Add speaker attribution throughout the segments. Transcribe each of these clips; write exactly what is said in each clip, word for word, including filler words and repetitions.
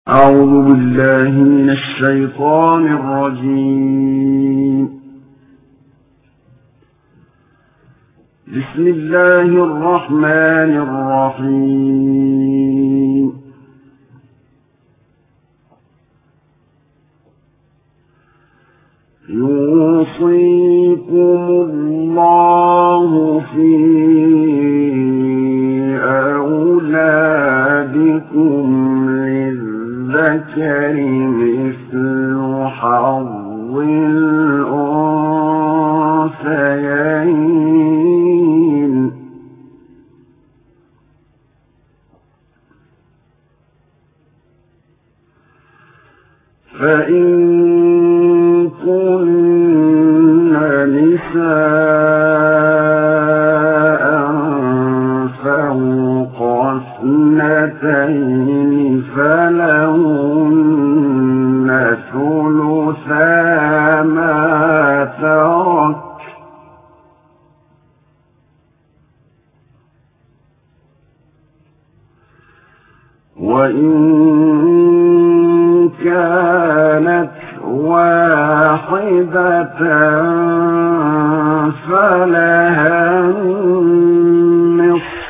Speaker 1: أعوذ بالله من الشيطان الرجيم. بسم الله الرحمن الرحيم. يوصيكم الله في أولادكم للذكر مثل حظ الأنثيين. فإن كن نساء فوق اثنتين فلهن ثلثا ما ترك، وإن كانت واحدة فلها النصف،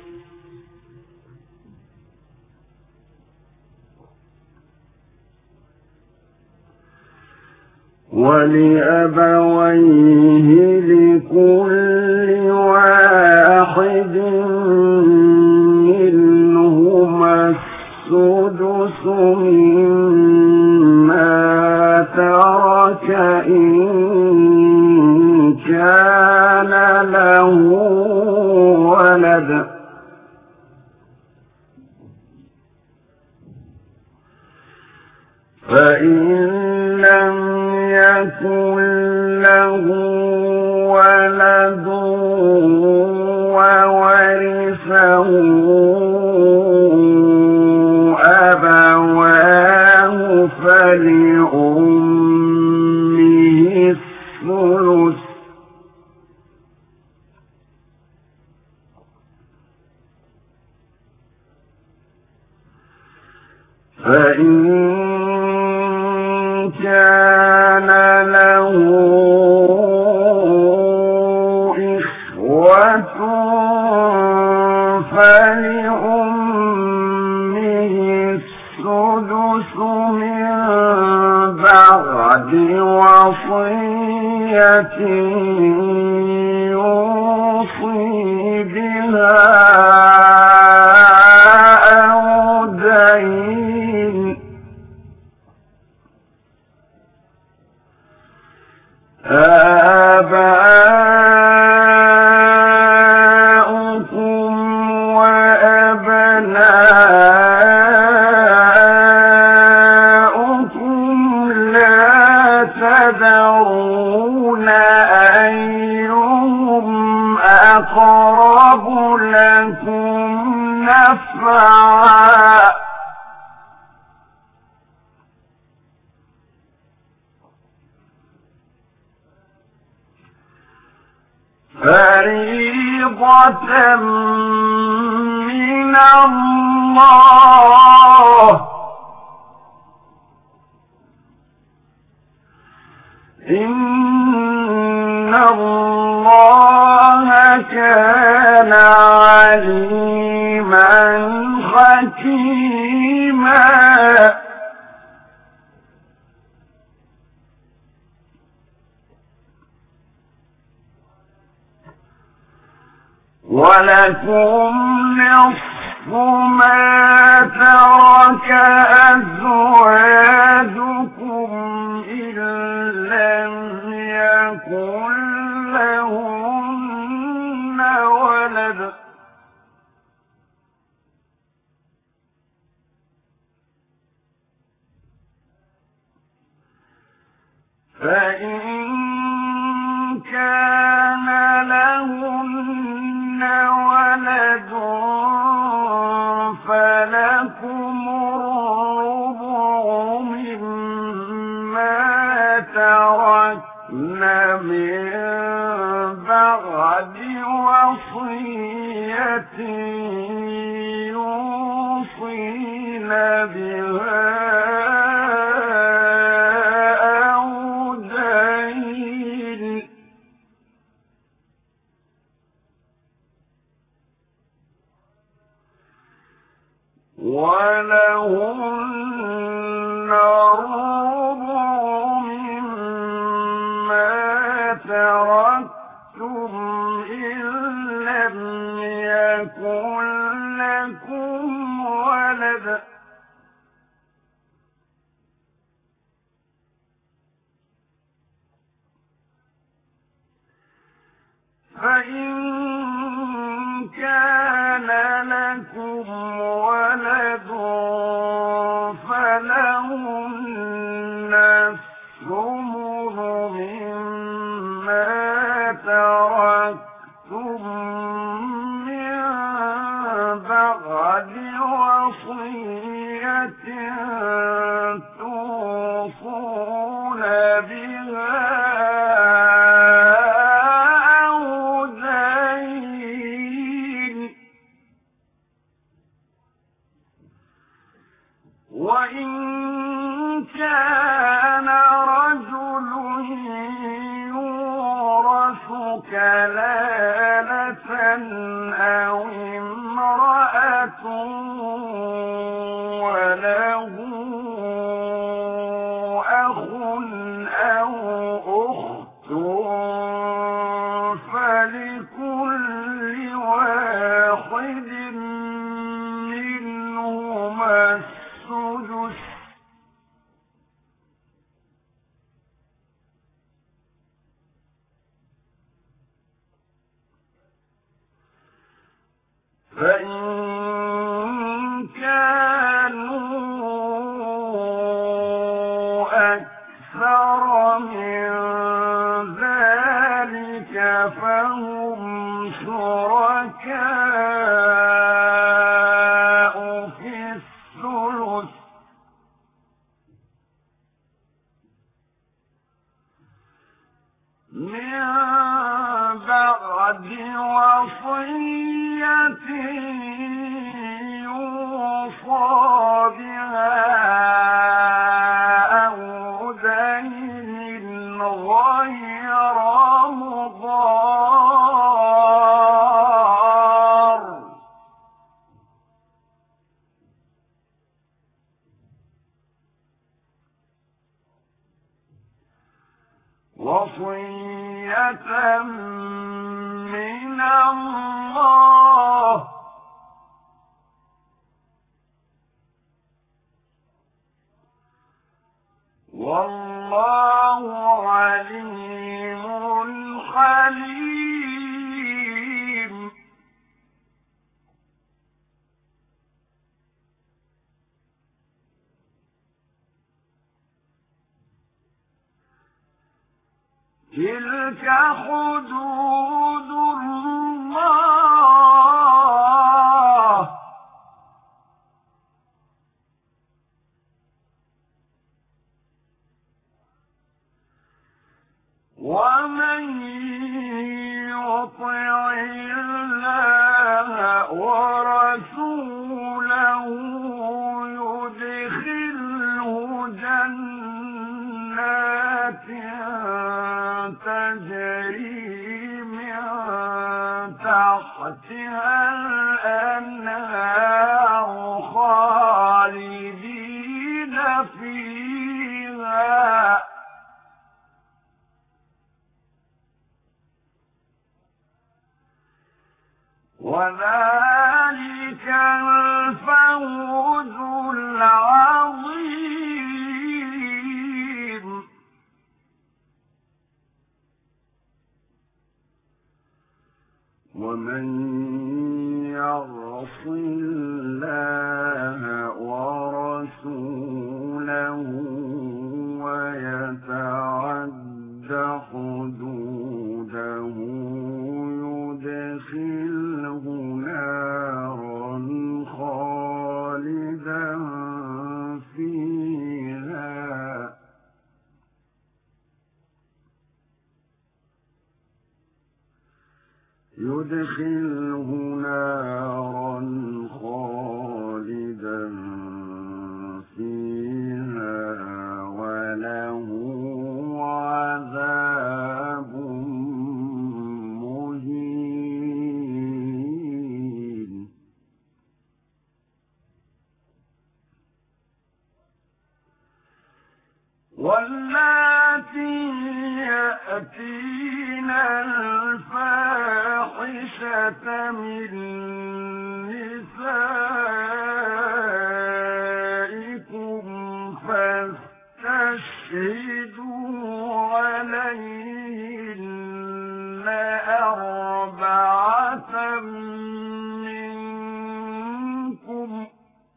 Speaker 1: ولأبويه لكل واحد منهما السدس مما ترك إن كان له ولد، فإن لم يكن له ولد وورثه أبواه فلأمه الثلث، فإن كان له إخوة فلأمه السدس من بعد وصية يوصي بها أو دين. آباؤكم وأبناؤكم لا تدرون أيهم أقرب لكم نفعا فريضة من الله، إن الله كان عليما حكيما. ولكم نصف ما ترك أزواجكم إن لم يكن لهن ولد، فإن كان لهن ولد فلكم الربع مما تركن من بعد وصية يوصين بها فلهن الربع مما تركتم إن لم يكن لكم ولد فإن كان لكم ولد فلهن الثمن مما تركتم من بعد وصية توصون بها وإن كان رجل يورث كلالة أو امرأة وله أخ أو أخت فلكل واحد منهما السدس فإن كانوا أكثر من ذلك فهم شركاء في الثلث من بعد وصية يوصى بها أو دين غير مضار وصية من الله والله عليم حليم تلك حدود الله ومن يطع الله ورسوله يدخله جنات تجري من تحتها الأنهار خالدين فيها وذلك الفوز العظيم ومن يعص الله ورسوله ويتعد حدوده يدخله نارا خالدا واللاتي يأتين الفاحشة من نسائكم فاستشهدوا عليهن أربعة منكم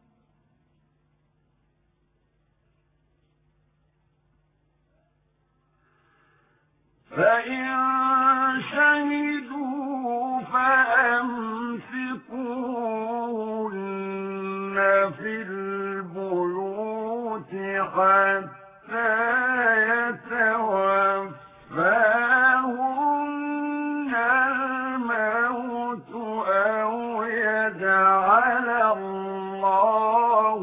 Speaker 1: فإن شهدوا فأمسكوهن في البيوت حتى يتوفاهن الموت أو يجعل الله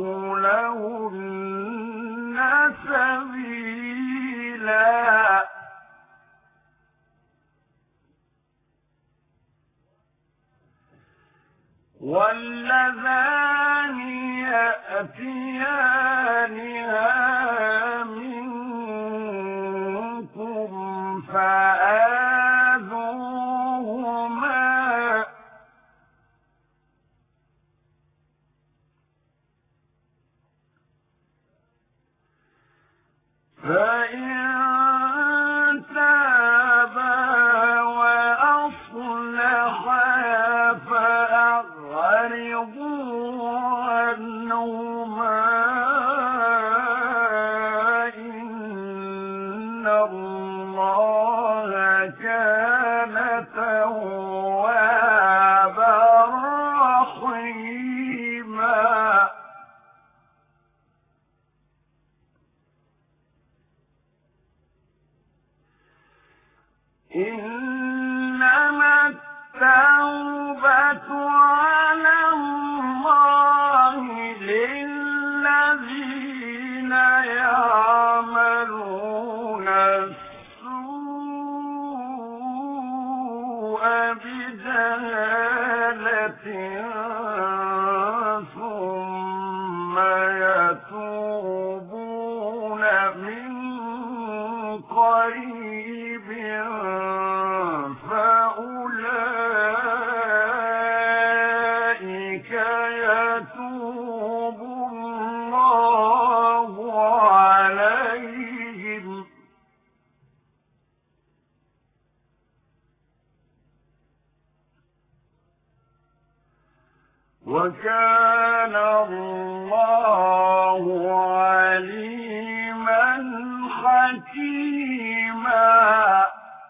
Speaker 1: لهن سبيلا. واللذان يأتيانها منكم فآذوهما فإن تابا وأصلحا فأعرضوا عنهما إن الله كان توابا رحيما. إنما التوبة على الله للذين يعملون السوء بجهالة ثم يتوبون من قريب فأولئك يتوب الله عليهم وكان الله عليما حكيما.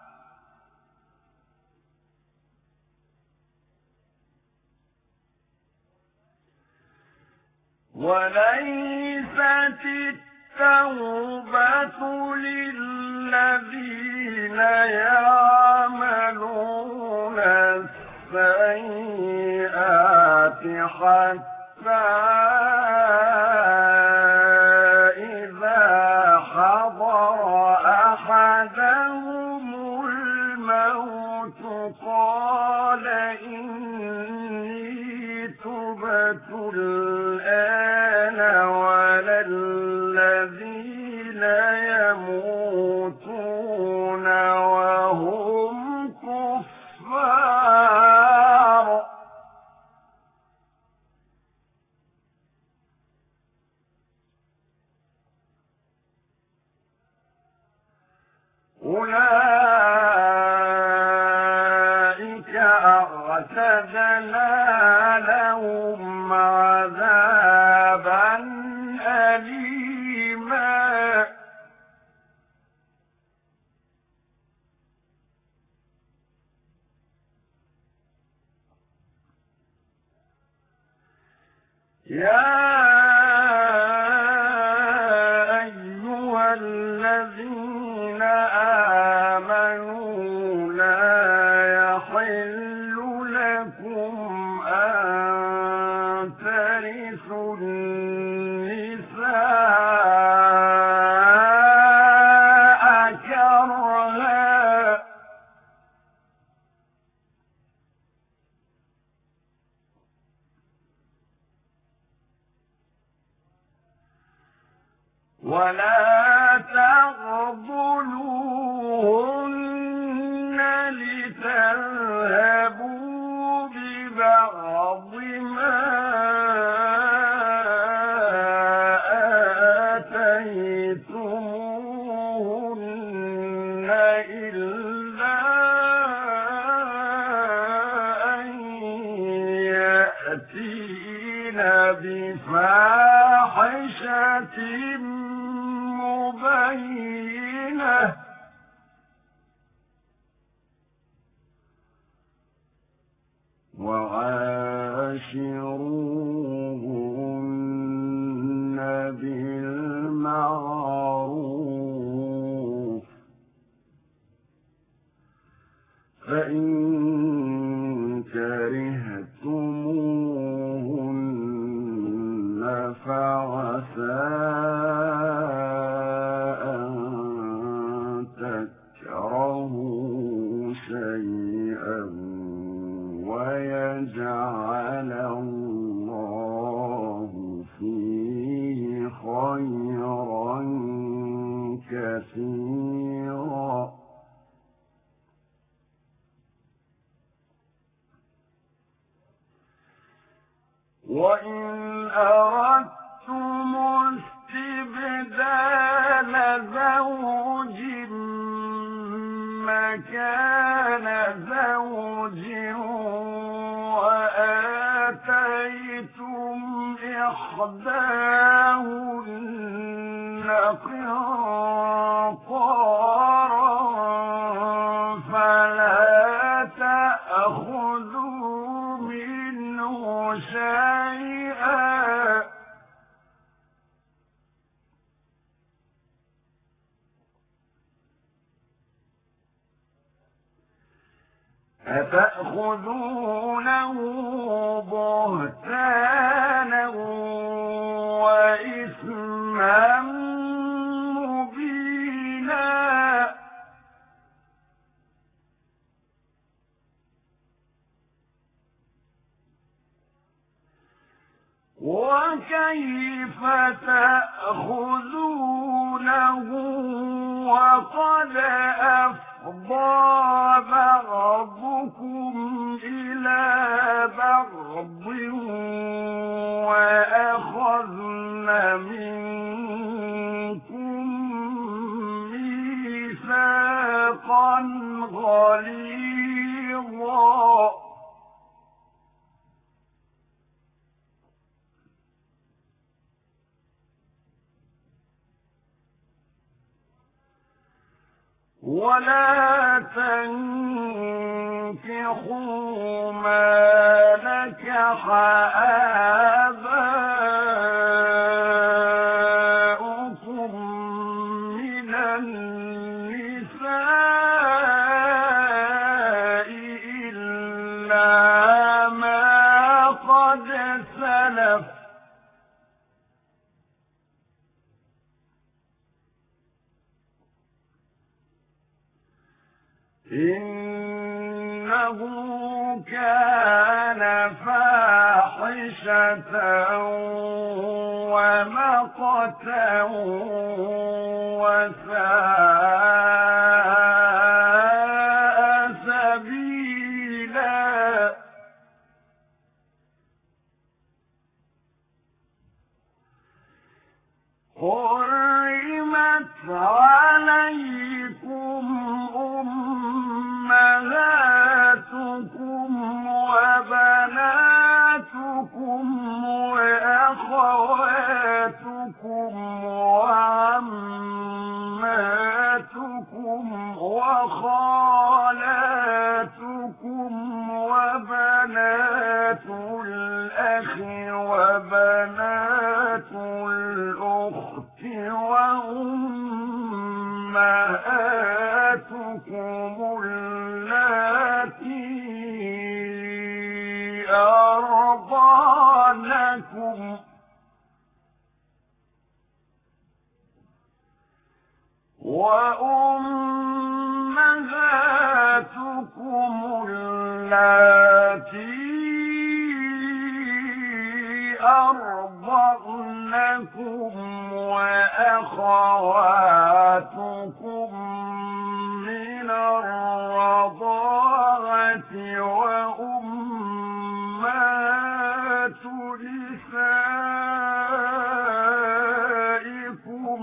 Speaker 1: وليست التوبة للذين يعملون السيئات حتى إذا حضر أحدهم الموت قال إني تبت الآن ولا الذين يموتون وهم كفار أولئك أعتدنا لهم عذابا أليما. يا أيها الذين آمنوا لا يحل لكم أن ترثوا النساء كرها ولا مُبَيِّنَةٍ وَعَاشِرُوهُنَّ بِالْمَعْرُوفِ ۚ فَإِن كَرِهْتُمُوهُنَّ فَعَسَىٰ أَن تَكْرَهُوا شَيْئًا وَيَجْعَلَ اللَّهُ فِيهِ خَيْرًا كَثِيرًا وَإِنْ أَرَدتُّمُ اسْتِبْدَالَ زَوْجٍ مَّكَانَ زَوْجٍ وَآتَيْتُمْ إِحْدَاهُنَّ قِنطَارًا فَلَا تَأْخُذُوا مِنْهُ شَيْئًا ۚ أَتَأْخُذُونَهُ بُهْتَانًا وَإِثْمًا مُّبِينًا وَكَيْفَ تَأْخُذُونَهُ وَقَدْ أَفْضَىٰ بَعْضُكُمْ إِلَىٰ بَعْضٍ وَأَخَذْنَ مِنكُم مِّيثَاقًا غَلِيظًا وَلَا تَنكِحُوا مَا نَكَحَ آبَاؤُكُم مِّنَ النِّسَاءِ إِلَّا مَا قَدْ سَلَفَ ۚ إِنَّهُ كَانَ فَاحِشَةً وَمَقْتًا وَسَاءَ سَبِيلًا حُرِّمَتْ عَلَيْكُمْ أُمَّهَاتُكُمْ وَبَنَاتُكُمْ وَأَخَوَاتُكُمْ وَعَمَّاتُكُمْ وَخَالَاتُكُمْ وَبَنَاتُ الْأَخِ وَبَنَاتُ الْأُخْتِ وَأُمَّهَاتُكُمُ اللَّاتِي أَرْضَعْنَكُمْ وَأُمَّهَاتُكُمُ اللَّاتِي أَرْضَعْنَكُمْ وَأَخَوَاتُكُم مِّنَ الرَّضَاعَةِ وَأُمَّهَاتُ نِسَائِكُمْ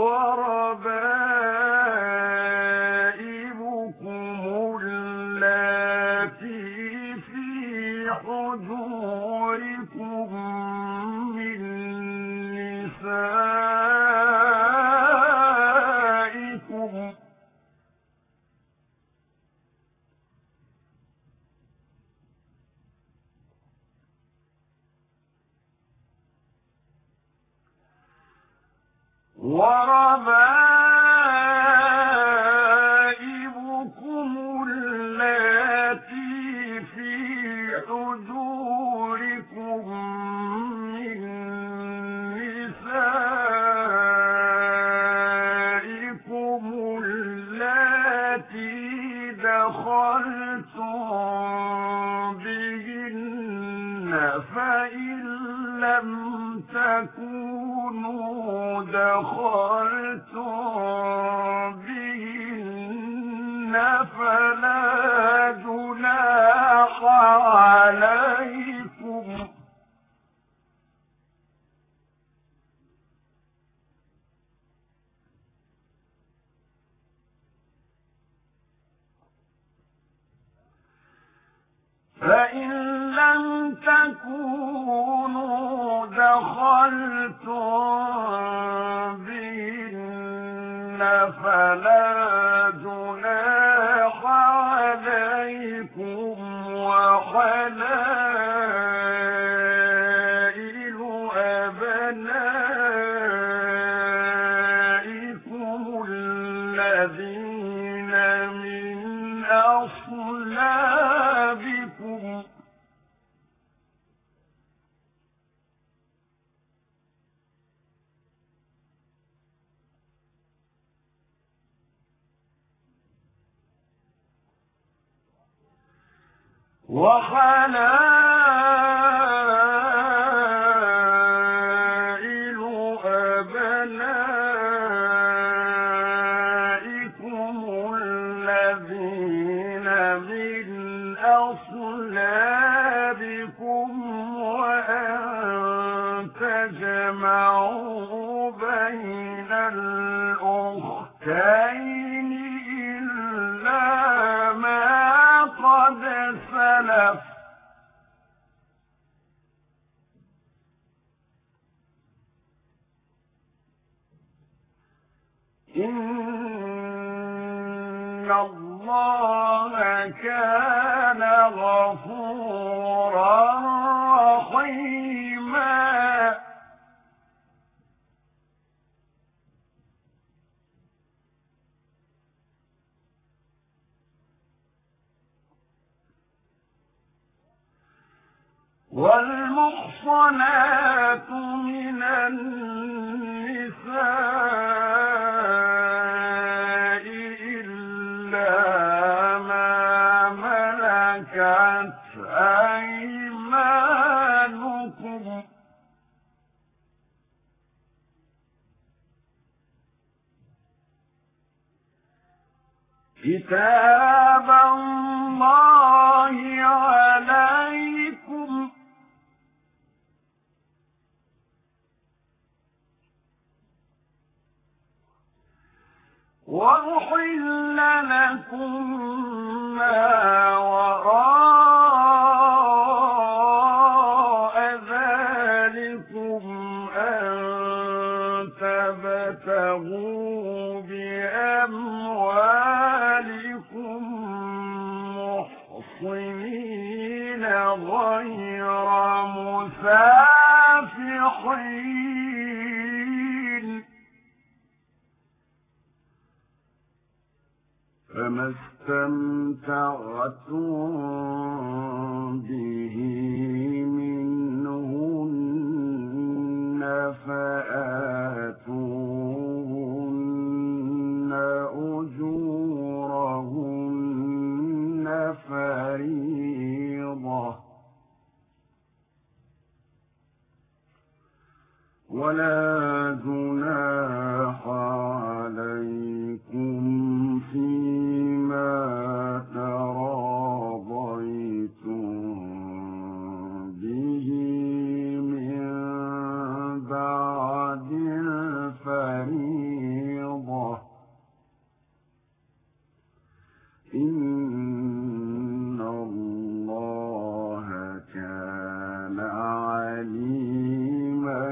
Speaker 1: وَرَبَائِبُكُمُ اللَّاتِي فِي حُجُورِكُم مِّن نِّسَائِكُمُ وربائبكم اللاتي في حجوركم من نسائكم اللاتي دخلتم بهن فإن لم تكونوا دخلتم بهن فلا جناح عليكم فإن لم تكونوا دخلتم بهن فلا جناح عليكم وحلائل أبنائكم الذين من أصلابكم وحلائل أبنائكم الذين من أصلابكم وأن تجمعوا بين الأختين إلا ما قد سلف إن الله كان غفورا رحيما والمحصنات من النساء إلا ما ملكت أيمانكم كتاب الله عليكم وأحل لكم ما وراء ذلكم أن تبتغوا بأموالكم محصنين غير مسافحين فما استمتعتم به منهن فآتوهن أجورهن فريضة ولا جناح عليكم فيما تراضيتم به من بعد الفريضة إن الله كان عليما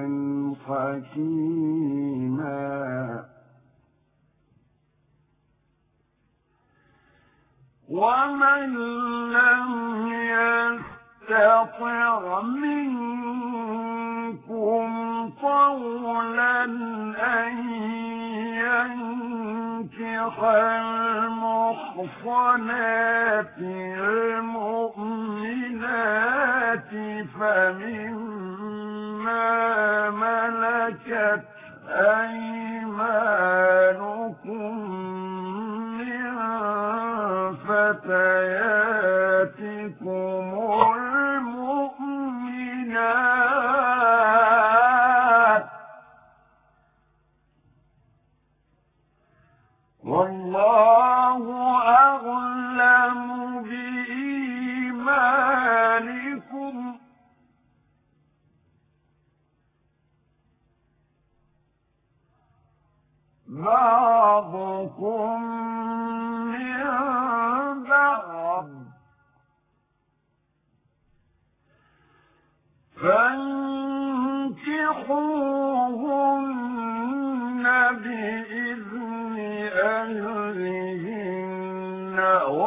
Speaker 1: حكيما ومن لم يستطع منكم منكم طولا أن ينكح المحصنات المؤمنات فمما ملكت أيمانكم من فتياتكم المؤمنات والله أعلم بإيمانكم بعضكم من بعض فانكحوهن بإذن أهلهن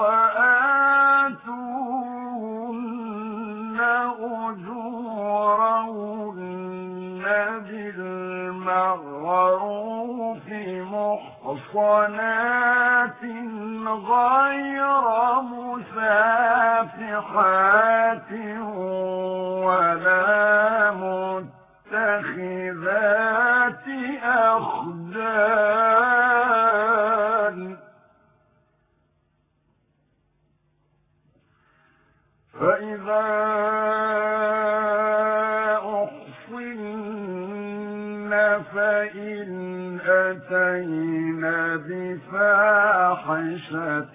Speaker 1: وآتوهن أجورهن بالمعروف محصنات غير مسافحات ولا متخذات أخدان فإذا أحصن فإن أتين بفاحشة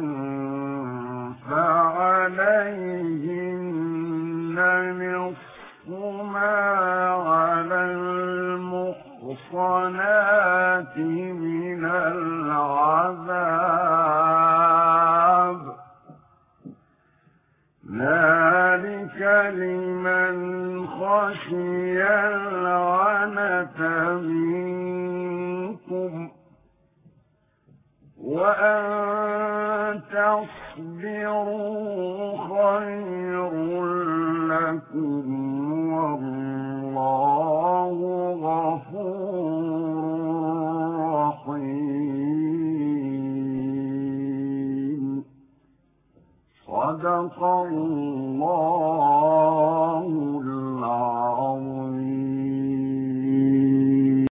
Speaker 1: فعليهن نصف ما على المحصنات من العذاب ذلك لمن خشي العنة منكم وأن تصبروا خير لكم والله غفور رحيم صدق الله